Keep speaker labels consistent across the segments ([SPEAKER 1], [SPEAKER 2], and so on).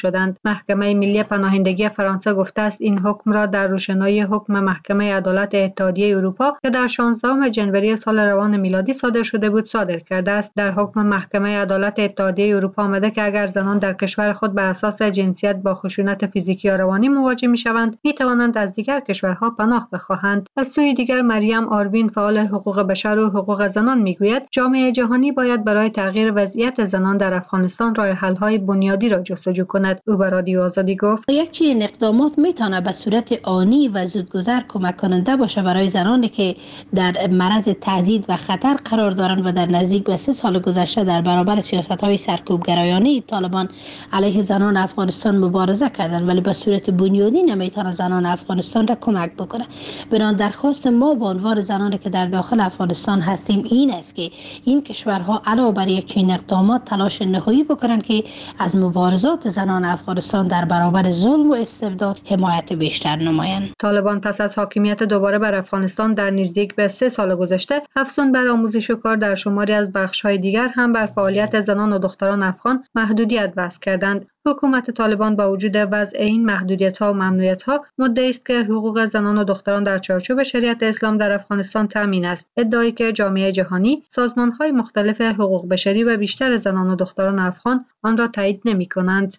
[SPEAKER 1] شدند. محکمه ملی پناهندگی فرانسه گفته است این حکم را در روشنایی حکم محکمه عدالت اتحادیه اروپا که در 16 جنوری سال روان میلادی صادر شده بود صادر کرده است. در حکم محکمه عدالت اتحادیه اروپا آمده که اگر زنان در کشور خود به اساس جنسیت با خشونت فیزیکی یا روانی مواجه می‌شوند، می‌توانند از دیگر کشورها پناه بخواهند. از سوی دیگر مریم آروین فعال حقوق بشر و حقوق زنان میگوید جامعه جهانی باید برای تغییر وضعیت زنان در افغانستان راه حل‌های بنیادی را جستجو کند. او به رادیو آزادی گفت
[SPEAKER 2] یک اقدامات میتونه به صورت آنی و زودگذر کمک کننده باشه برای زنانی که در معرض تهدید و خطر قرار دارند و در نزدیک به 3 سال گذشته در برابر سیاست‌های سرکوبگرایانه طالبان علیه زنان افغانستان مبارزه کردند، ولی به صورت بنیادی نمیتونه زنان افغانستان را کمک بکنه. بنابراین درخواست ما به عنوان زنانی که در داخل افغانستان هستیم این است که این کشورها علاوه بر یک چنین اقدامات تلاش نهایی بکنند که از مبارزات زنان افغانستان در برابر ظلم و استبداد حمایت بیشتر نمایند.
[SPEAKER 1] طالبان پس از حاکمیت دوباره بر افغانستان در نزدیک به 3 سال گذشته افزون بر آموزش و کار در شماری از بخش‌های دیگر هم بر فعالیت زنان و دختران افغان محدودیت وضع کردند. حکومت طالبان با وجود وضع این محدودیت‌ها و ممنوعیت‌ها مدعی است که حقوق زنان و دختران در چارچوب شریعت اسلام در افغانستان تامین است. ادعایی که جامعه جهانی، سازمان‌های مختلف حقوق بشری و بیشتر زنان و دختران افغان آن را تایید نمی‌کنند.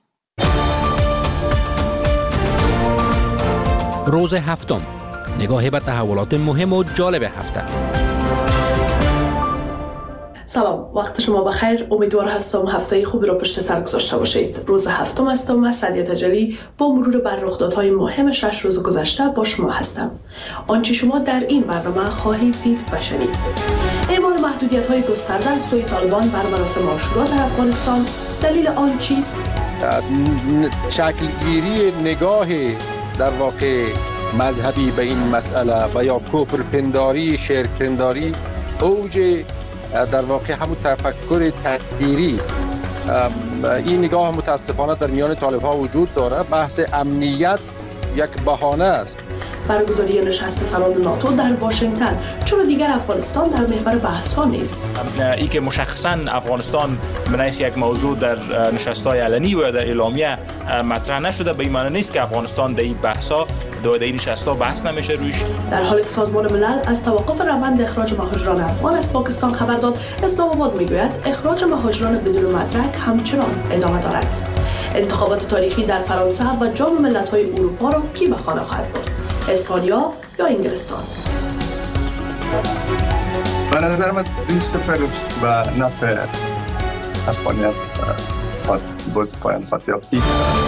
[SPEAKER 3] روز هفتم، نگاهی به تحولات مهم و جالب هفته.
[SPEAKER 4] سلام، وقت شما بخیر. امیدوار هستم هفته خوبی را پشت سر گذاشته باشید. روز هفتم هستم و سعدیه تجلی با مرور بر رخدادهای مهم 6 روز گذشته با شما هستم. آنچه شما در این برنامه خواهید دید و شنید: اعمال محدودیت‌های گسترده از سوی طالبان بر مراسم عاشورا در افغانستان، دلیل آن چیست؟
[SPEAKER 5] شکلگیری نگاه در واقع مذهبی به این مسئله و یا کفرپنداری، شرکپنداری اوج در واقع همون تفکر تکفیری است. این نگاه متاسفانه در میان طالب‌ها وجود داره. بحث امنیت یک بهانه است.
[SPEAKER 4] برگزاری نشست سالن ناتو در واشنگتن، چون دیگر افغانستان در محور بحث‌ها نیست.
[SPEAKER 6] ای که مشخصاً افغانستان بنایست یک موضوع در نشست‌های علنی و در اعلامیه مطرح نشده، به این معنی نیست که افغانستان در این بحث‌ها در این نشست‌ها بحث نمیشه روش.
[SPEAKER 4] در حالی که سازمان ملل از توقف روند اخراج مهاجران افغان از پاکستان خبر داد، اسلام آباد میگوید اخراج مهاجران بدون مدرک همچنان ادامه دارد. انتخابات تاریخی در فرانسه و جام ملت‌های اروپا را کی به خانه خواهد برد؟ اسپانیا یا انگلستان؟
[SPEAKER 7] به نظر من 2-0 و نفع اسپانیا بود پایان خطیابی.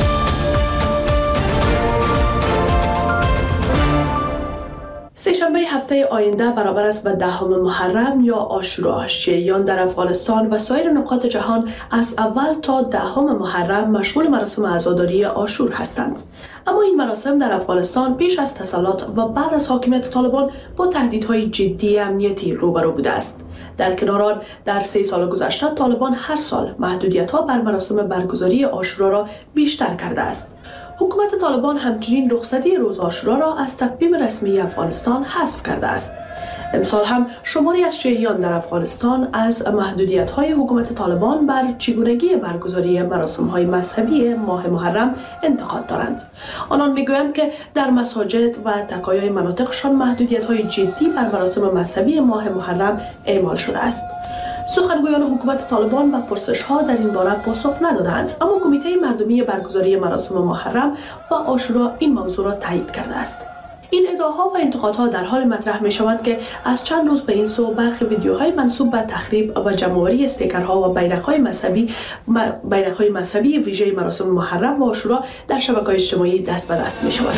[SPEAKER 4] سه‌شنبه هفته آینده برابر است به 10 محرم یا عاشورا. شیعیان در افغانستان و سایر نقاط جهان از اول تا 10 محرم مشغول مراسم عزاداری عاشور هستند. اما این مراسم در افغانستان پیش از تسلط و بعد از حاکمیت طالبان با تهدیدهای جدی امنیتی روبرو بوده است. در کنار آن در 3 سال گذشته طالبان هر سال محدودیت‌ها بر مراسم برگزاری عاشورا را بیشتر کرده است. حکومت طالبان همچنین رخصتی روز عاشورا را از تقویم رسمی افغانستان حذف کرده است. امسال هم شماری از شیعیان در افغانستان از محدودیت‌های حکومت طالبان بر چگونگی برگزاری مراسم‌های مذهبی ماه محرم انتقاد دارند. آنان می‌گویند که در مساجد و تکایای مناطقشان محدودیت‌های جدی بر مراسم مذهبی ماه محرم اعمال شده است. سخنگویان حکومت طالبان به پرسش‌ها در این باره پاسخ ندادند، اما کمیته مردمی برگزاری مراسم محرم و عاشورا این موضوع را تایید کرده است. این ادعاها و انتقادها در حال مطرح می‌شوند که از چند روز به این سو برخی ویدیوهای منسوب به تخریب و جمع‌آوری استیکرها و بیرق‌های مذهبی ویژه مراسم محرم و عاشورا در شبکه‌های اجتماعی دست به دست می‌شود.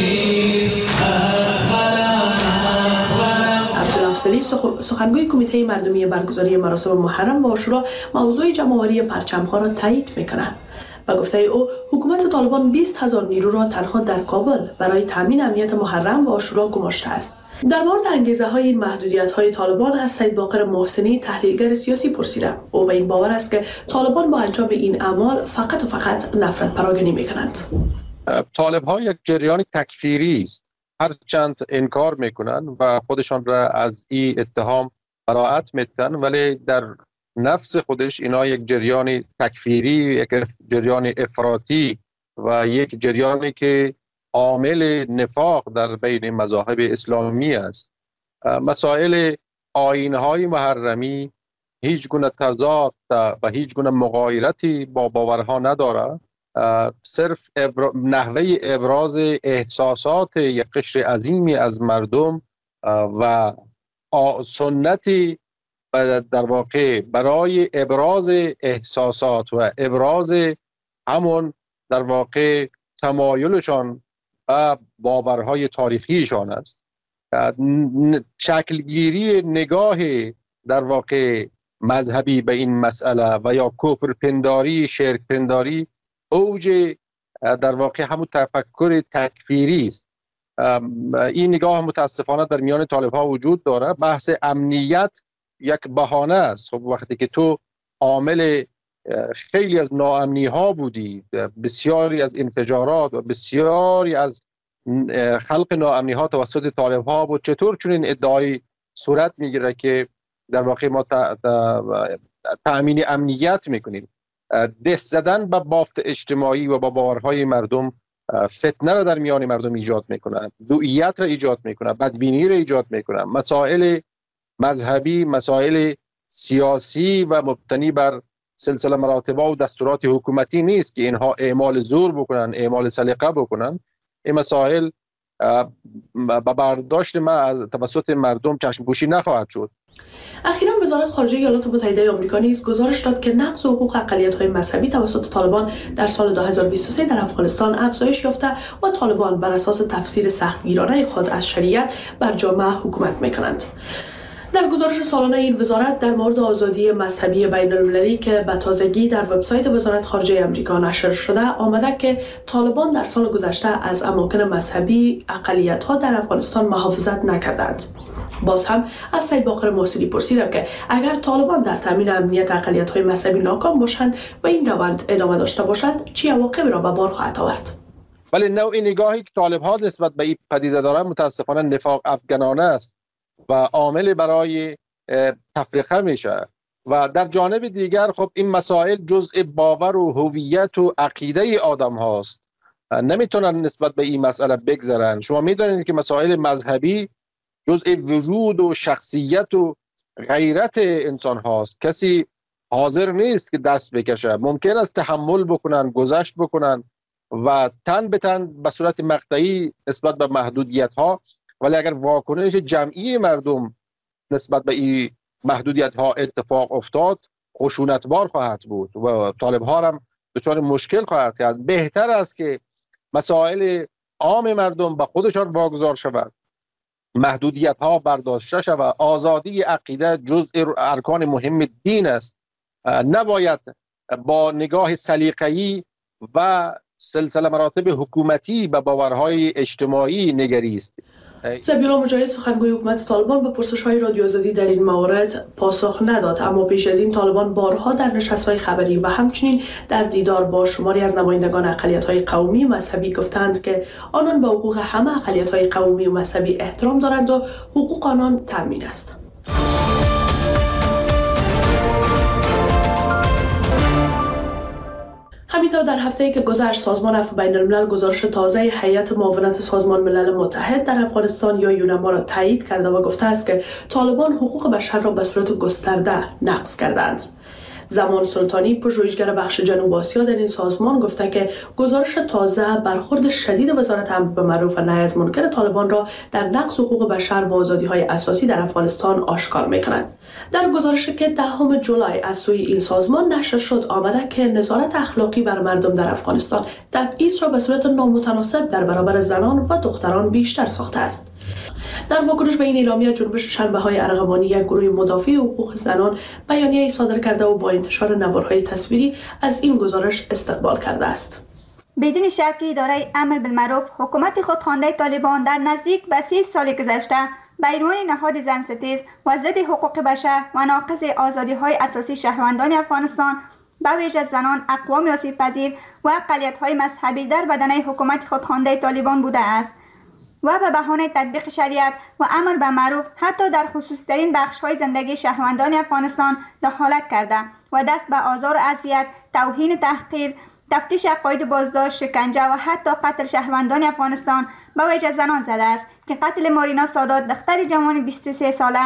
[SPEAKER 4] عبدالافضلی سخنگوی کمیته مردمی برگزاری مراسم محرم و عاشورا موضوع جمع‌آوری پرچم‌ها را تایید می‌کند. به گفته او، حکومت طالبان 20,000 نیرو را تنها در کابل برای تامین امنیت محرم و عاشورا گماشته است. در مورد انگیزه‌های این محدودیت‌های طالبان از سید باقر محسنی تحلیلگر سیاسی پرسیدم. او به این باور است که طالبان با انجام این اعمال فقط و فقط نفرت پراگنی می‌کنند.
[SPEAKER 5] طالب‌ها یک جریان تکفیری است. هر چند انکار میکنن و خودشان را از این اتهام براءت میتن، ولی در نفس خودش اینا یک جریان تکفیری، یک جریان افراطی و یک جریانی که عامل نفاق در بین مذاهب اسلامی است. مسائل آیین‌های محرمی هیچ گونه تضاد و هیچ گونه مغایرتی با باورها نداره، صرف نحوه ابراز احساسات یک قشر عظیمی از مردم و سنتی در واقع برای ابراز احساسات و ابراز همون در واقع تمایلشان و باورهای تاریخیشان است. شکلگیری نگاه در واقع مذهبی به این مسئله و یا کفر پنداری، شرک پنداری اوج در واقع همون تفکر تکفیری است. این نگاه متاسفانه در میان طالب ها وجود داره. بحث امنیت یک بهانه است. خب وقتی که تو عامل خیلی از ناامنی ها بودی، بسیاری از انفجارات و بسیاری از خلق ناامنی ها توسط طالب ها بود، چطور چنین ادعای صورت میگیره که در واقع ما تأمین امنیت میکنیم؟ دست زدن به بافت اجتماعی و با باورهای مردم فتنه را در میان مردم ایجاد میکنه، دوئیت را ایجاد میکنه، بدبینی را ایجاد میکنه. مسائل مذهبی، مسائل سیاسی و مبتنی بر سلسله مراتب و دستورات حکومتی نیست که اینها اعمال زور بکنن، اعمال سلیقه بکنن. این مسائل با برداشت ما از توسط مردم چشم‌پوشی نخواهد شد.
[SPEAKER 4] اخیراً وزارت خارجه ایالات متحده آمریکا نیز گزارش داد که نقض حقوق اقلیت‌های مذهبی توسط طالبان در سال 2023 در افغانستان افزایش یافته و طالبان بر اساس تفسیر سختگیرانه خود از شریعت بر جامعه حکومت می‌کنند. در گزارش سالانه این وزارت در مورد آزادی مذهبی بین المللی که به تازگی در وبسایت وزارت خارجه آمریکا نشر شده آمده که طالبان در سال گذشته از اماکن مذهبی اقلیت‌ها در افغانستان محافظت نکردند. باز هم از سید باقر محسنی پرسیدم که اگر طالبان در تامین امنیت اقلیت‌های مذهبی ناکام باشند و این روند ادامه داشته باشد چه عواقبی را به بار خواهد آورد؟
[SPEAKER 5] ولی نوع نگاهی که طالب‌ها نسبت به این پدیده دارند متاسفانه نفاق افغانانه است و عامل برای تفریقه میشه. و در جانب دیگر خب این مسائل جزء باور و هویت و عقیده آدم هاست، نمیتونن نسبت به این مسئله بگذرن. شما میدونید که مسائل مذهبی جزء وجود و شخصیت و غیرت انسان هاست. کسی حاضر نیست که دست بکشه، ممکن است تحمل بکنن، گذشت بکنن و تن به تن به صورت مقطعی نسبت به محدودیت ها، ولی اگر واکنش جمعی مردم نسبت به این محدودیت ها اتفاق افتاد خشونتبار خواهد بود و طالب ها هم دچار مشکل خواهد کرد. بهتر است که مسائل عام مردم به خودشان واگذار شود، محدودیت ها برداشته شود. آزادی عقیده جزء ارکان مهم دین است، نباید با نگاه سلیقه‌ای و سلسله مراتب حکومتی به باورهای اجتماعی نگریست.
[SPEAKER 4] ذبیحالله مجاهد سخنگوی حکومت طالبان به پرسش‌های رادیو آزادی در این مورد پاسخ نداد، اما پیش از این طالبان بارها در نشست‌های خبری و همچنین در دیدار با شماری از نمایندگان اقلیت‌های قومی و مذهبی گفتند که آنان به حقوق همه اقلیت‌های قومی و مذهبی احترام دارند و حقوق آنان تامین است. همینطور در هفته‌ای که گذشت سازمان عفو بین الملل گزارش تازه هیئت معاونت سازمان ملل متحد در افغانستان یا یونما را تایید کرده و گفته است که طالبان حقوق بشر را به صورت گسترده نقض کردند. زمان سلطانی پژوهشگر بخش جنوب آسیا در این سازمان گفته که گزارش تازه برخورد شدید وزارت امر بالمعروف و نهی از منکر طالبان را در نقض حقوق بشر و آزادی‌های اساسی در افغانستان آشکار می‌کند. در گزارشی که 10 جولای از سوی این سازمان نشر شد آمده که نظارت اخلاقی بر مردم در افغانستان تبعیض را به صورت نامتناسب در برابر زنان و دختران بیشتر ساخته است. در واکنش به این اعلامیه جنبش شنبه‌های ارغوانی یک گروه مدافع حقوق زنان بیانیه‌ای صادر کرده و با انتشار نوارهای تصویری از این گزارش استقبال کرده است.
[SPEAKER 8] بدون شک اداره امر بالمعروف حکومت خودخوانده طالبان در نزدیک به 30 سال گذشته به عنوان نهاد زنستیز و ضد حقوق بشر و ناقض آزادی‌های اساسی شهروندان افغانستان به ویژه زنان، اقوام آسیب‌پذیر و اقلیت‌های مذهبی در بدنه حکومت خودخوانده طالبان بوده است. و به بهانه تطبیق شریعت و امر به معروف حتی در خصوصی‌ترین بخش‌های زندگی شهروندان افغانستان دخالت کرده و دست به آزار و اذیت، توهین، تحقیر، تفتیش عقاید، بازداشت، شکنجه و حتی قتل شهروندان افغانستان به ویژه زنان زده است که قتل مارینا سادات دختر جوان 23 ساله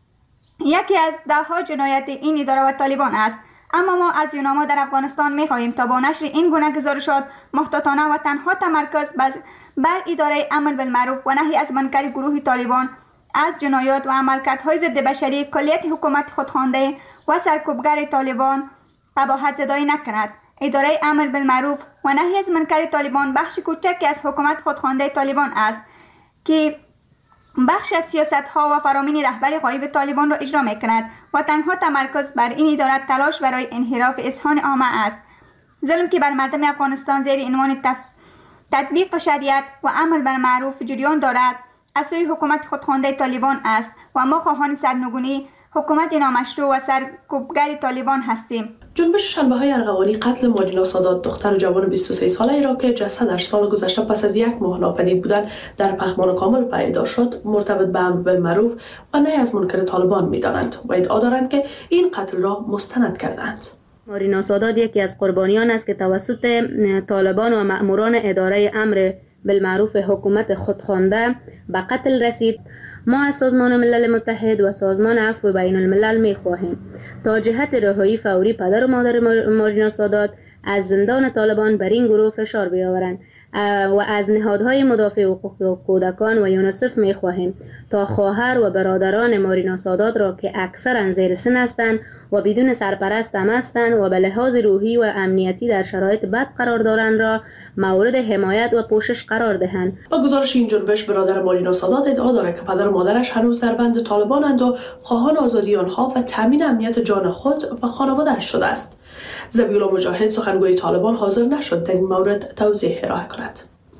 [SPEAKER 8] یکی از ده‌ها جنایت این اداره و طالبان است. اما ما از یوناما در افغانستان می‌خواهیم تا با نشر این گونه گزارشات محتاطانه و تنها تمرکز بر اداره امر بالمعروف و نهی از منکر گروه طالبان از جنایات و عملکردهای ضد بشری کلیت حکومت خودخوانده و سرکوبگر طالبان قباحت زدایی نکند. اداره امر بالمعروف و نهی از منکر طالبان بخش کوچکی از حکومت خودخوانده طالبان است که بخش از سیاست‌ها و فرامین رهبر غایب طالبان را اجرا می‌کند و تنها تمرکز بر این اداره تلاش برای انحراف اذهان عامه است. ظلم که بر مردم افغانستان زیر عنوان تطبیق شریعت و امر بالمعروف جریان دارد از سوی حکومت خودخوانده طالبان است و ما خواهان سرنگونی حکومت نامشروع و سرکوبگر طالبان هستیم.
[SPEAKER 4] جنبش شنبه‌های ارغوانی قتل مارینا سادات دختر جوان 23 ساله را که جسدش سال گذشته پس از 1 ماه ناپدید بودن در پخمان کامل پیدا شد مرتبط به امر بالمعروف و نهی از منکر طالبان می‌دانند و ادعا دارند که این قتل را مستند کردند.
[SPEAKER 9] مارینا سادات یکی از قربانیان است که توسط طالبان و مأموران اداره امر بالمعروف حکومت خودخوانده به قتل رسید. ما از سازمان ملل متحد و سازمان عفو بین الملل می خواهیم تا جهت رهایی فوری پدر و مادر مارینا سادات از زندان طالبان بر این گروه فشار بیاورند و از نهادهای مدافع حقوق کودکان و یونیسف می خواهیم تا خواهر و برادران مارینا سادات را که اکثرا زیر سن هستند و بدون سرپرست هم هستند و به لحاظ روحی و امنیتی در شرایط بد قرار دارند را مورد حمایت و پوشش قرار دهند.
[SPEAKER 4] با گزارش این جنبش برادر مارینا سادات ادعا دارد که پدر و مادرش هنوز در بند طالبانند و خواهان آزادی آنها و تامین امنیت جان خود و خانواده‌اش شده است. ذبیح الله مجاهد سخنگوی طالبان حاضر نشد در این مورد توضیح ارائه کند.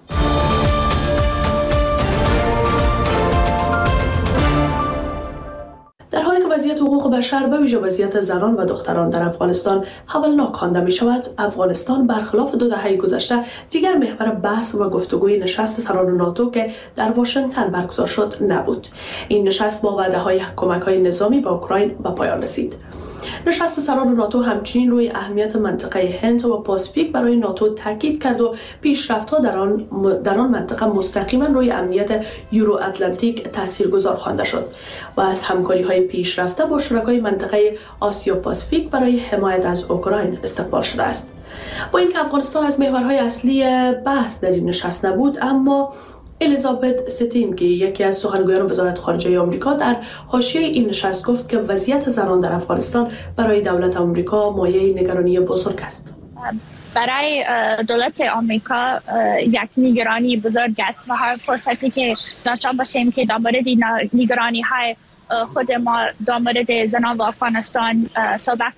[SPEAKER 4] در حالی که وضعیت حقوق بشر به ویژه وضعیت زنان و دختران در افغانستان هولناک خوانده می شود، افغانستان برخلاف 2 دهه گذشته دیگر محور بحث و گفتگوی نشست سران ناتو که در واشنگتن برگزار شد نبود. این نشست با وعده‌های کمک‌های نظامی به اوکراین به پایان رسید. نشست سران ناتو همچنین روی اهمیت منطقه هند و پاسیفیک برای ناتو تاکید کرد و پیشرفت‌ها در آن منطقه مستقیما روی امنیت یورو اتلانتیک تاثیرگذار خوانده شد و از همکاری‌های پیشرفته با شرکای منطقه آسیا پاسیفیک برای حمایت از اوکراین استقبال شده است. با اینکه افغانستان از محورهای اصلی بحث در این نشست نبود، اما الیزابت ستین که یکی از سخنگویان وزارت خارجه آمریکا در حاشیه این نشست گفت که وضعیت زنان در افغانستان برای دولت آمریکا مایه نگرانی بزرگ است.
[SPEAKER 10] برای دولت آمریکا یک نگرانی بزرگ است و هر فرصتی که داشته باشیم که در مورد نگرانی های خود ما در مورد زنان و افغانستان صحبت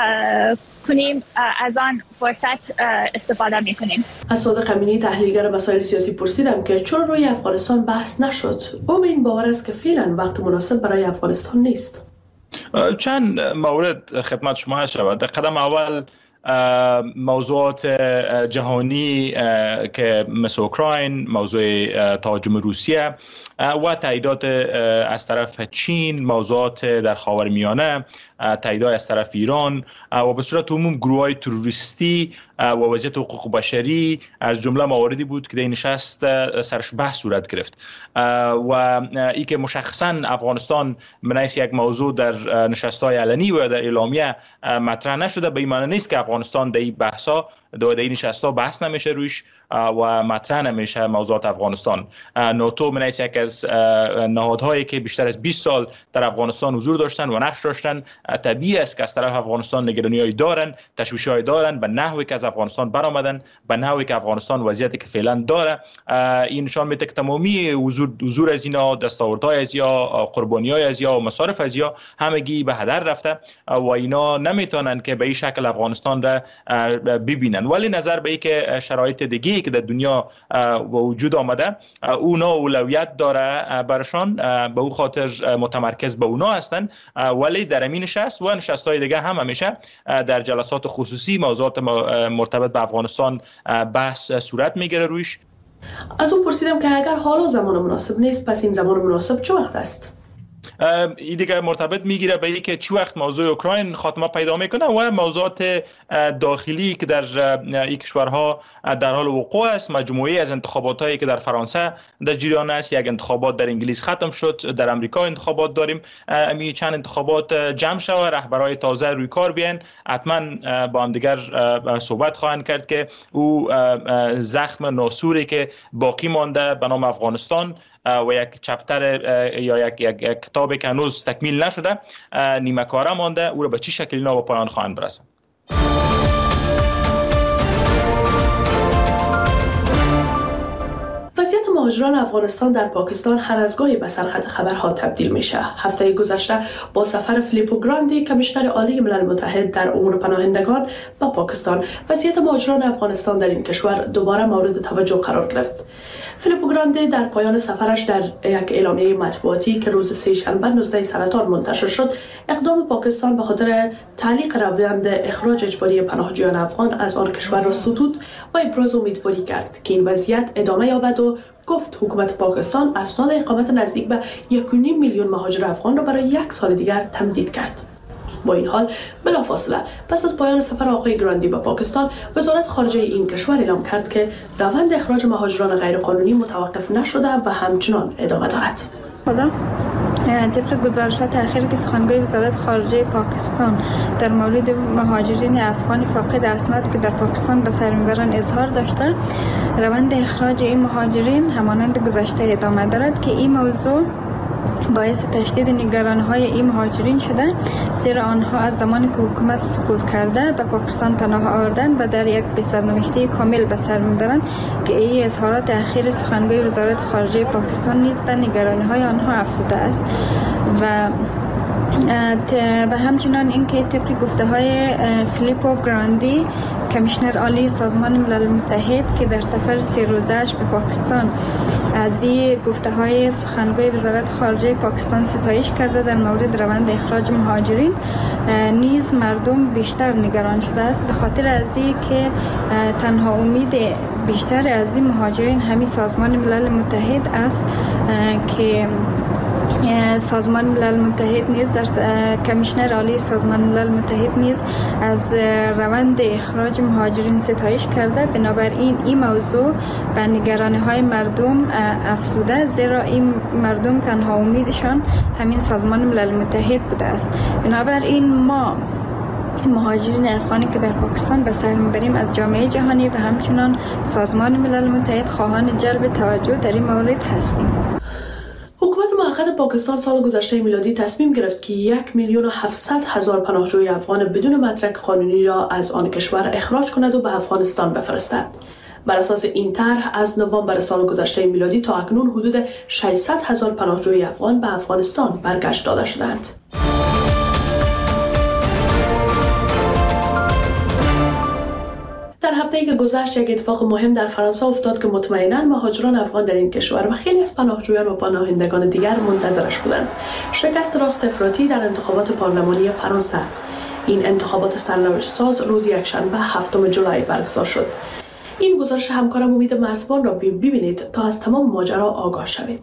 [SPEAKER 10] کنیم از آن فرصت استفاده میکنیم.
[SPEAKER 4] از صادق امینی تحلیلگر مسائل سیاسی پرسیدم که چون روی افغانستان بحث نشد، او به این باور است که فعلا وقت مناسب برای افغانستان نیست.
[SPEAKER 6] چند مورد خدمت شما هست شود. در قدم اول موضوعات جهانی که مثل اوکراین، موضوع تهاجم روسیه و تاییدات از طرف چین، موضوعات در خاورمیانه، تاییدات از طرف ایران و به صورت عموم گروه‌های تروریستی و وضعیت حقوق بشری از جمله مواردی بود که در این نشست سرش بحث صورت گرفت و ای که مشخصا افغانستان منیس یک موضوع در نشست‌های علنی و در اعلامیه مطرح نشده، به این معنی نیست که افغانستان در این بحث‌ها در این نشست‌ها بحث نمیشه روش و مطرح نمیشه موضوعات افغانستان. ناتو منیس یک از نهادهایی که بیشتر از 20 سال در افغانستان حضور داشتن و نقش داشتن، طبیعی است که از طرف افغانستان نگرانی‌هایی دارن، تشویش‌هایی دارن به نحوی که از افغانستان برآمدن، به نحوی که افغانستان وضعیتی که فعلا داره. این نشان میده که تمامی حضور از اینا، دستاوردهای از یا قربانی‌های از یا مصارف از یا همگی به هدر رفته و اینا نمیتونن که به این شکل افغانستان را ببینن. ولی نظر به اینکه شرایط دیگه که در دنیا وجود آمده اونا اولویت داره برشان، به او خاطر متمرکز به اونا هستن، ولی در این نشست و نشست‌های دیگه هم همیشه در جلسات خصوصی موضوعات مرتبط به افغانستان بحث صورت میگیره روش.
[SPEAKER 4] از او پرسیدم که اگر حالا زمان مناسب نیست، پس این زمان مناسب چه وقت است؟
[SPEAKER 6] این دیگه مرتبط میگیره به اینکه چه وقت موضوع اوکراین خاتمه پیدا میکنه و موضوعات داخلی که در این کشورها در حال وقوع است. مجموعه از انتخابات هایی که در فرانسه در جریان است، یک انتخابات در انگلیس ختم شد، در امریکا انتخابات داریم، می چند انتخابات جمع شود، رهبرای تازه روی کار بیان، حتما با هم دیگر صحبت خواهند کرد که او زخم ناسوری که باقی مانده به نام افغانستان و یک چپتر یا یک کتابی که هنوز تکمیل نشده، نیمه کاره مانده، او را به چه شکلی به پایان خواهند برساند.
[SPEAKER 4] وضعیت مهاجران افغانستان در پاکستان هر از گاهی به سرخط خبرها تبدیل میشه. هفته گذشته با سفر فیلیپو گراندی کمیشنر عالی ملل متحد در امور پناهندگان به پاکستان، وضعیت مهاجران افغانستان در این کشور دوباره مورد توجه قرار گرفت. فیلیپو گراندی در پایان سفرش در یک اعلامیه مطبوعاتی که روز سه‌شنبه 19 سرطان منتشر شد، اقدام پاکستان به خاطر تعلیق روند اخراج اجباری پناهجویان افغان از آن کشور را ستود و ابراز امیدواری کرد که این وضعیت ادامه یابد و گفت حکومت پاکستان اسناد اقامت نزدیک به 1.5 میلیون مهاجر افغان را برای 1 سال دیگر تمدید کرد. با این حال بلافاصله پس از پایان سفر آقای گراندی به پاکستان، وزارت خارجه این کشور اعلام کرد که روند اخراج مهاجران غیرقانونی متوقف نشده و همچنان ادامه دارد.
[SPEAKER 11] طبق گزارشات اخیر که سخنگوی وزارت خارجه پاکستان در مورد مهاجرین افغان فاقد اسمت که در پاکستان به سر میبرند اظهار داشته، روند اخراج این مهاجرین همانند گذشته ادامه دارد که این موضوع باعث تشدید نگرانی‌های این مهاجرین شده، زیرا آنها از زمانی که حکومت سقوط کرده به پاکستان پناه آوردن و در یک بسرنوشته کامل به سر میبرند که این اظهارات اخیر سخنگوی وزارت خارجه پاکستان نیز به نگرانی‌های آنها افزوده است و همچنان اینکه طبق گفته‌های فیلیپو گراندی، کمیشنر عالی سازمان ملل متحد که در سفر 3 روزه‌اش به پاکستان از این گفته‌های سخنگوی وزارت خارجه پاکستان ستایش کرده، در مورد روند اخراج مهاجرین نیز مردم بیشتر نگران شده است، به خاطر از این که تنها امید بیشتر از این مهاجرین همین سازمان ملل متحد است که سازمان ملل متحد نیز در کمیشنر عالی سازمان ملل متحد نیز از روند اخراج مهاجرین ستایش کرده. بنابراین این موضوع به نگرانی‌های مردم افزوده، زیرا این مردم تنها امیدشان همین سازمان ملل متحد بوده است. بنابراین ما مهاجرین افغانی که در پاکستان به سر میبریم از جامعه جهانی و همچنان سازمان ملل متحد خواهان جلب توجه در این مورد هستیم.
[SPEAKER 4] حکومت موقت پاکستان سال گذشته میلادی تصمیم گرفت که 1,700,000 پناهجوی افغان بدون مدرک قانونی را از آن کشور اخراج کند و به افغانستان بفرستد. بر اساس این طرح از نوامبر سال گذشته میلادی تا اکنون حدود 600,000 پناهجوی افغان به افغانستان برگشت داده شدند. در هفته‌ای که گذشت یک اتفاق مهم در فرانسه افتاد که مطمئناً مهاجران افغان در این کشور و خیلی از پناهجویان و پناهندگان دیگر منتظرش بودند. شکست راست افراطی در انتخابات پارلمانی فرانسه. این انتخابات سرنوشت ساز روز یکشنبه 7 جولای برگزار شد. این گزارش همکارم امید مرزبان را ببینید تا از تمام ماجرا آگاه شوید.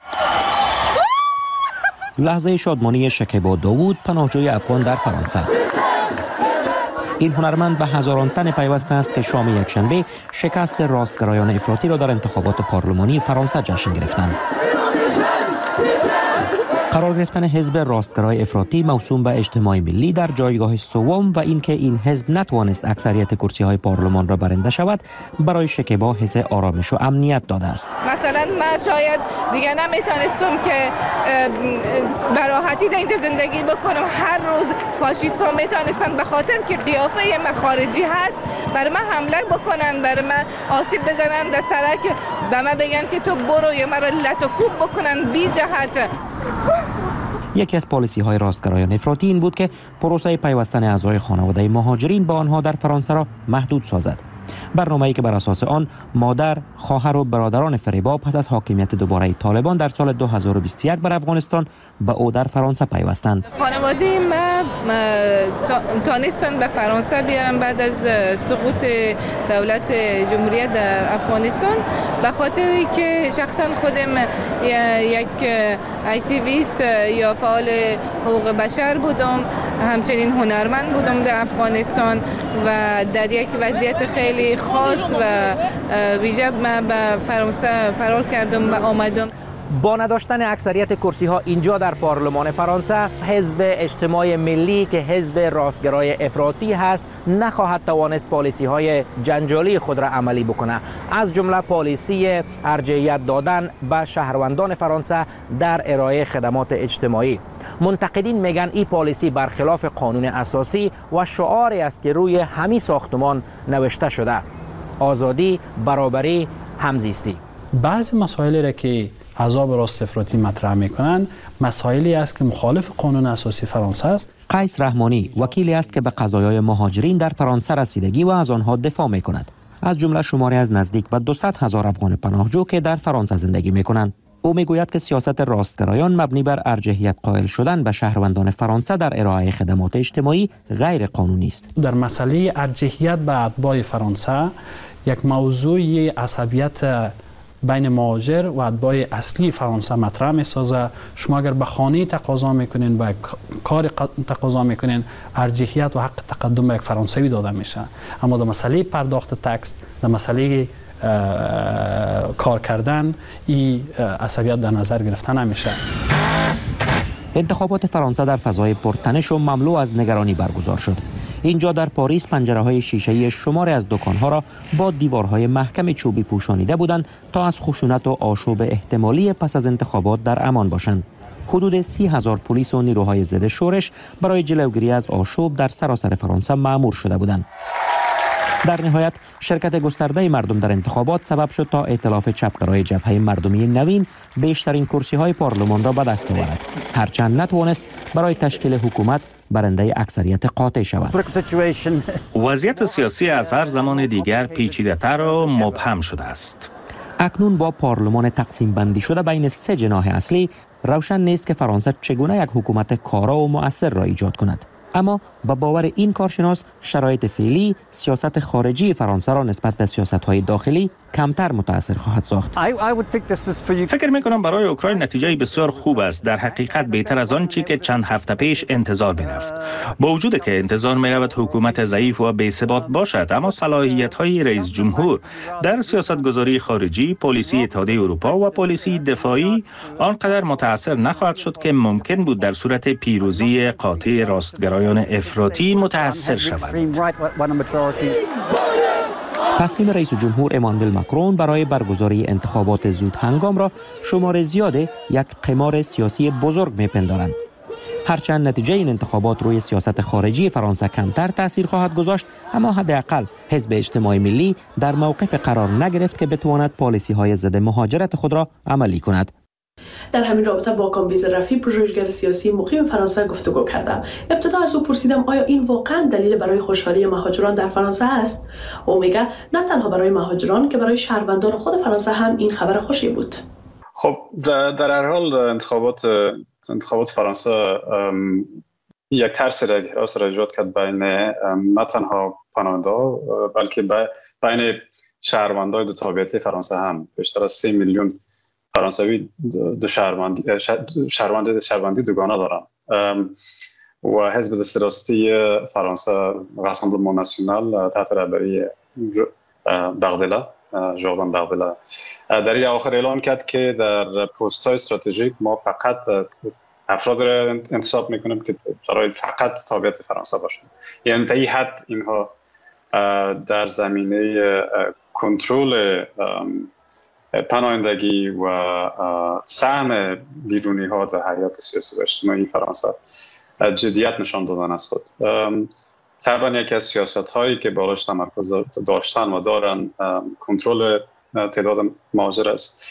[SPEAKER 3] لحظه شادمانی شکیبا داوود، پناهجوی افغان در فرانسه. این هنرمند به هزاران تن پیوسته است که شام یکشنبه شکست راستگرایان افراطی را در انتخابات پارلمانی فرانسه جشن گرفتند. قرار گرفتن حزب راستگرای افراطی موسوم به اجتماع ملی در جایگاه سوم و اینکه این حزب نتوانست اکثریت کرسی‌های پارلمان را برنده شود، برای شکیبا حس آرامش و امنیت داده است.
[SPEAKER 12] مثلا من شاید دیگه نمیتونستم که به راحتی در اینجا زندگی بکنم. هر روز فاشیست‌ها میتونستن به خاطر که قیافه من خارجی هست بر من حمله بکنن، بر من آسیب بزنن، در سرک به من بگن که تو برو یا مرا لط و کوب بکنن بی جهت.
[SPEAKER 3] یکی از پالیسی‌های راستگرایان افراطی این بود که پروسه پیوستن اعضای خانواده مهاجرین به آنها در فرانسه را محدود سازد. برنامه‌ای که بر اساس آن مادر، خواهر و برادران فریبا پس از حاکمیت دوباره طالبان در سال 2021 بر افغانستان به او در فرانسه پیوستند.
[SPEAKER 12] خانواده ما تانستن به فرانسه بیارن بعد از سقوط دولت جمهوریت در افغانستان، به خاطر که شخصا خودم یک اکتیویست یا فعال حقوق بشر بودم، همچنین هنرمند بودم در افغانستان و در یک وضعیت خیلی خاص و ویژه من به فرانسه فرار کردم و آمدم.
[SPEAKER 3] با نداشتن اکثریت کرسی ها اینجا در پارلمان فرانسه، حزب اجتماع ملی که حزب راستگرای افراطی هست نخواهد توانست پالیسی های جنجالی خود را عملی بکنه، از جمله پالیسی ارجحیت دادن به شهروندان فرانسه در ارائه خدمات اجتماعی. منتقدین میگن این پالیسی برخلاف قانون اساسی و شعاری است که روی همین ساختمان نوشته شده: آزادی، برابری، همزیستی.
[SPEAKER 13] بعضی مسائلی را که احزاب راست افراطی مطرح میکنن مسائلی است که مخالف قانون اساسی فرانسه است.
[SPEAKER 3] قیس رحمانی وکیلی است که به قضایای مهاجرین در فرانسه رسیدگی و از آنها دفاع میکند، از جمله شماری از نزدیک به 200,000 افغان پناهجو که در فرانسه زندگی میکنند. او میگوید که سیاست راستگرایان مبنی بر ارجحیت قائل شدن به شهروندان فرانسه در ارائه خدمات اجتماعی غیر قانونی است.
[SPEAKER 13] در مسئله ارجحیت به اتباع فرانسه یک موضوع عصبیت بین مهاجر و اتباع اصلی فرانسه مطرح می‌سازه. شما اگر به خانه تقاضا میکنین و کار تقاضا میکنین، ارجحیت و حق تقدم به یک فرانسوی داده میشه، اما در مسئله پرداخت تکس، در مسئله کار کردن، این عصبیت در نظر گرفته نمیشه.
[SPEAKER 3] انتخابات فرانسه در فضای پرتنش و مملو از نگرانی برگزار شد. اینجا در پاریس پنجره‌های شیشه‌ای شماری از دکان‌ها را با دیوارهای محکم چوبی پوشانیده بودند تا از خشونت و آشوب احتمالی پس از انتخابات در امان باشند. حدود 30,000 پلیس و نیروهای ضد شورش برای جلوگیری از آشوب در سراسر فرانسه مأمور شده بودند. در نهایت شرکت گسترده مردم در انتخابات سبب شد تا ائتلاف چپگرای جبهه مردمی نوین بیشترین کرسی‌های پارلمان را به دست آورد، هرچند نتوانست برای تشکیل حکومت برنده اکثریت قاطع شود.
[SPEAKER 14] وضعیت سیاسی از هر زمان دیگر پیچیده‌تر و مبهم شده است.
[SPEAKER 3] اکنون با پارلمان تقسیم بندی شده بین سه جناح اصلی، روشن نیست که فرانسه چگونه یک حکومت کارا و مؤثر را ایجاد کند. اما با باور این کارشناس، شرایط فعلی سیاست خارجی فرانسه را نسبت به سیاست‌های داخلی کمتر متأثر خواهد ساخت.
[SPEAKER 14] فکر می‌کنم برای اوکراین نتیجه بسیار خوب است، در حقیقت بهتر از آن چی که چند هفته پیش انتظار می‌رفت. با وجود که انتظار می‌رود حکومت ضعیف و بی‌ثبات باشد، اما صلاحیت‌های رئیس جمهور در سیاست‌گذاری خارجی، پالیسی اتحادیه اروپا و پالیسی دفاعی آنقدر متأثر نخواهد شد که ممکن بود در صورت پیروزی قاطع راستگرایان افراطی متأثر شود.
[SPEAKER 3] تصمیم رئیس جمهور امانوئل ماکرون برای برگزاری انتخابات زود هنگام را شمار زیاد یک قمار سیاسی بزرگ می‌پندارند. هرچند نتیجه این انتخابات روی سیاست خارجی فرانسه کمتر تأثیر خواهد گذاشت، اما حداقل حزب اجتماع ملی در موقف قرار نگرفت که بتواند پالیسی‌های ضد مهاجرت خود را عملی کند.
[SPEAKER 4] در همین رابطه با کامبیز رفیع، پژوهشگر سیاسی مقیم فرانسه گفتگو کردم. ابتدا از او پرسیدم آیا این واقعا دلیل برای خوشحالی مهاجران در فرانسه است؟ او میگه نه تنها برای مهاجران که برای شهروندان خود فرانسه هم این خبر خوشی بود.
[SPEAKER 15] خب در هر حال انتخابات فرانسه یک ترس را ایجاد کرد بین نه تنها پناهنده بلکه بین شهروندان دو تابعیتی فرانسه هم. بیشتر از 3 میلیون فرانسوی شهروندی دوگانه دارند و حزب دست راستی فرانسه راسمبلمان ناسیونال تحت رهبری بغدله ژوردن بغدله در این آخر اعلان کرد که در پست های استراتژیک ما فقط افراد را انتخاب میکنیم که برای فقط تابعیت فرانسه باشند. یعنی تا این حد اینها در زمینه کنترل پناهندگی و سهم بیرونی ها در حیات سیاسی و اجتماعی فرانسه جدیت نشان دادن از خود. طبعا یکی از سیاست هایی که بالاش تمرکز داشتن و دارن کنترل تعداد مهاجر است.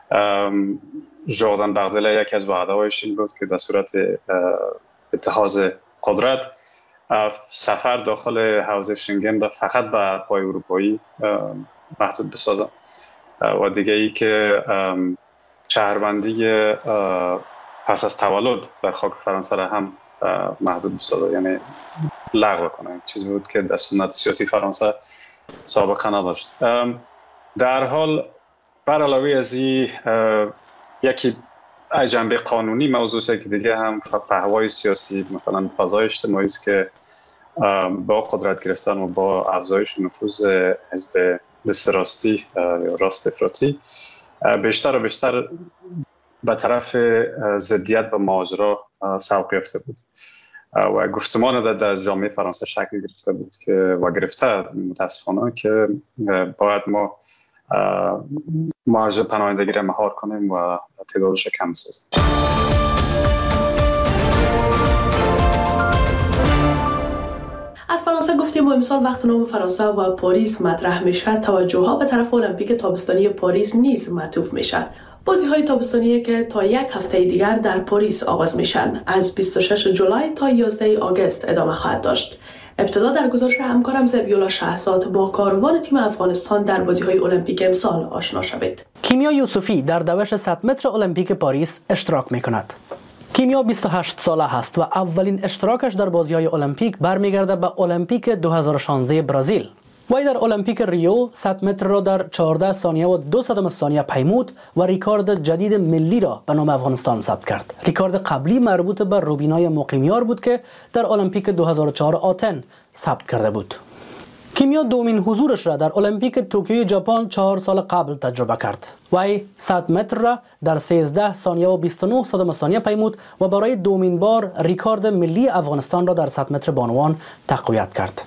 [SPEAKER 15] ژوردن بغدله یکی از وعده‌هایش این بود که در صورت اتخاذ قدرت سفر داخل حوزه شنگن را فقط به پای اروپایی محدود بسازن و دیگه ای که شهروندی پس از تولد در خاک فرانسه را هم محدود بسازه، یعنی لغو کنه. چیزی بود که در سنت سیاسی فرانسه سابقه نداشت. در حال بر علاوه از این یکی جنبه قانونی موضوع است که دیگه هم فهوای سیاسی، مثلا فضای اجتماعی است که با قدرت گرفتن و با افزایش نفوذ حزب دست راستی یا راست افراطی بیشتر و بیشتر به طرف ضدیت و ماجرا سوق یافته بود و گفتمان در جامعه فرانسه شکل گرفته بود که و گرفته متاسفانه که باید ما موضوع پناهندگی را مهار کنیم و تعدادش کم بسازیم.
[SPEAKER 4] از فرانسه گفتیم و امسال وقت نام فرانسه و پاریس مطرح میشه، توجه ها به طرف المپیک تابستانی پاریس نیز معطوف میشن. بازی های تابستانی که تا یک هفته دیگر در پاریس آغاز میشن، از 26 جولای تا 11 آگوست ادامه خواهد داشت. ابتدا در گزارش همکارم زبیولا شهزاد با کاروان تیم افغانستان در بازی‌های المپیک امسال آشنا شوید.
[SPEAKER 16] کیمیا یوسفی در دوش 100 متر المپیک پاریس اشتراک می‌کند. کیمیا 28 ساله است و اولین اشتراکش در بازی‌های المپیک برمیگرده به المپیک 2016 برزیل. وی در المپیک ریو 100 متر را در 14 ثانیه و 2 ثانیه پیمود و ریکارد جدید ملی را به نام افغانستان ثبت کرد. ریکارد قبلی مربوط به روبینای مقیمیار بود که در المپیک 2004 آتن ثبت کرده بود. کیمیا دومین حضورش را در المپیک توکیو ژاپن 4 سال قبل تجربه کرد. وی 100 متر را در 13 ثانیه و 29 ثانیه پیمود و برای دومین بار ریکارد ملی افغانستان را در 100 متر بانوان تقویت کرد.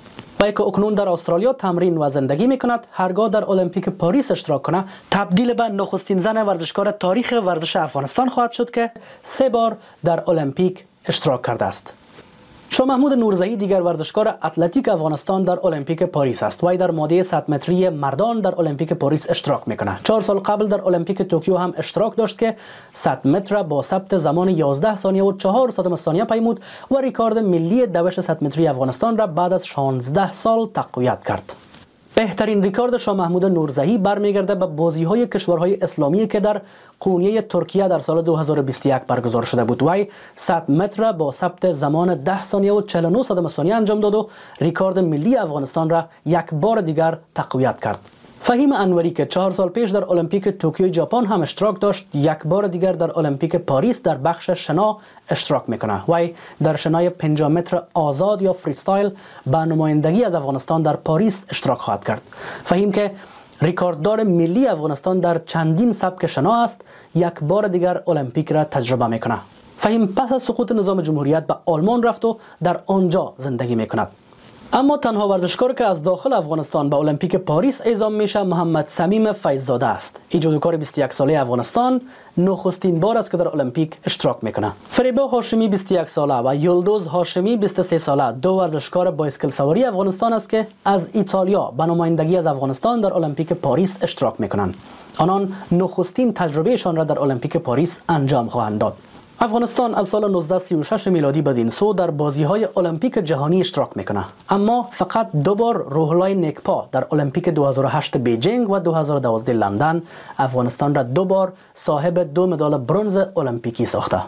[SPEAKER 16] وی که اکنون در استرالیا تمرین و زندگی می کند، هرگاه در المپیک پاریس اشتراک کنه تبدیل به نخستین زن ورزشکار تاریخ ورزش افغانستان خواهد شد که 3 بار در المپیک اشتراک کرده است. شاه محمود نورزهی دیگر ورزشکار اتلتیک افغانستان در المپیک پاریس است. وی در ماده 100 متری مردان در المپیک پاریس اشتراک میکنه. 4 سال قبل در المپیک توکیو هم اشتراک داشت که 100 متر با ثبت زمان 11 ثانیه و 4 ثانیه پیمود و ریکارد ملی دوش 100 متری افغانستان را بعد از 16 سال تقویت کرد. بهترین ریکارد شاه محمود نورزهی برمیگرده به بازی‌های کشورهای اسلامی که در قونیه ترکیه در سال 2021 برگزار شده بود. وی 100 متر با ثبت زمان 10 ثانیه و 49 ثانیه انجام داد و ریکارد ملی افغانستان را یک بار دیگر تقویت کرد. فهیم انوری که 4 سال پیش در المپیک توکیو ژاپن هم اشتراک داشت، یک بار دیگر در المپیک پاریس در بخش شنا اشتراک میکنه. وی در شنای 50 متر آزاد یا فریستایل به نمایندگی از افغانستان در پاریس اشتراک خواهد کرد. فهیم که ریکارددار ملی افغانستان در چندین سبک شنا است، یک بار دیگر المپیک را تجربه میکنه. فهیم پس از سقوط نظام جمهوریت به آلمان رفت و در آنجا زندگی میکند. اما تنها ورزشکار که از داخل افغانستان به المپیک پاریس اعزام میشه محمد صمیم فیض‌زاده است. این جودوکار 21 ساله افغانستان نخستین بار است که در المپیک اشتراک میکنه. فریبا هاشمی 21 ساله و یلدوز هاشمی 23 ساله دو ورزشکار بایسکل سواری افغانستان است که از ایتالیا به نمایندگی از افغانستان در المپیک پاریس اشتراک میکنند. آنان نخستین تجربهشان را در المپیک پاریس انجام خواهند داد. افغانستان از سال 1936 میلادی بدین سو در بازی‌های المپیک جهانی اشتراک میکنه، اما فقط 2 بار روح‌الله نکپا در المپیک 2008 بیجینگ و 2012 لندن افغانستان را 2 بار صاحب 2 مدال برنز المپیکی ساخته.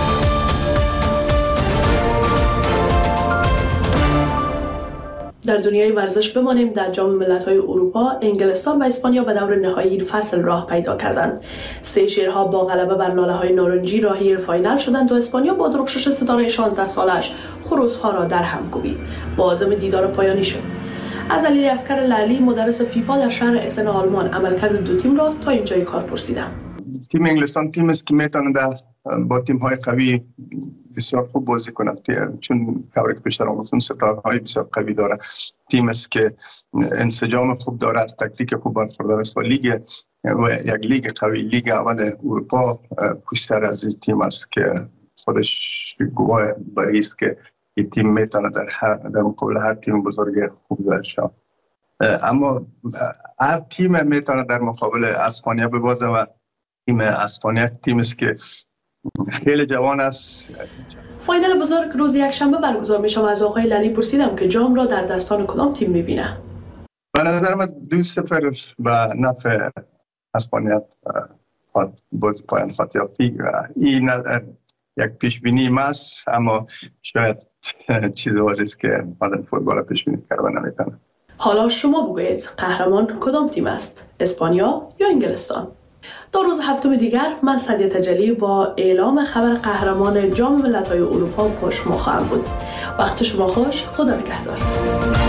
[SPEAKER 4] در دنیای ورزش بمانیم. در جام ملت‌های اروپا انگلستان و اسپانیا به دور نهایی این فصل راه پیدا کردند. سیشیل‌ها با غلبه بر لاله‌های نارنجی راهی فاینال شدند و اسپانیا با درخشش ستاره 16 سالش خروس‌ها را در هم کوبید. با عزم دیدار پایانی شد. از علی اصغر لعلی مدرس فیفا در شهر اسن آلمان عملکرد دو تیم را تا اینجای کار پرسیدم.
[SPEAKER 7] تیم انگلستان تیم است که میتونه با تیم‌های قوی بسیار خوب بازی کنه، چون کاری که پیشتر گفتم ستاره‌های بسیار قوی داره. تیم است که انسجام خوب داره، از تکتیک خوب برخوردار است و لیگ و یک لیگ قوی، لیگ اول اروپا پشتر از این تیم است که خودش گواه برای است که این تیم میتونه در مقابل هر تیم بزرگ خوب شه. اما هر تیم میتونه در مقابل اسپانیا ببازه و تیم اسپانیا تیم است که خیلی جوان است.
[SPEAKER 4] فاینال بزرگ روز یکشنبه برگزار میشه و از آقای للی پرسیدم که جام را در دستان کدام تیم میبینه؟
[SPEAKER 7] به نظر من 2-0 به نفع اسپانیا باز پایان خواهد یافت. این یک پیش بینی است، اما شاید چیز واضحی است که بعد فوتبال پیش بینی کردن نمیتونه.
[SPEAKER 4] حالا شما بگویید قهرمان کدام تیم است؟ اسپانیا یا انگلستان؟ تا روز هفتم دیگر من سعدیه تجلی با اعلام خبر قهرمان جام ملت‌های اروپا با شما خواهم بود. وقت شما خوش. خدا نگهدار.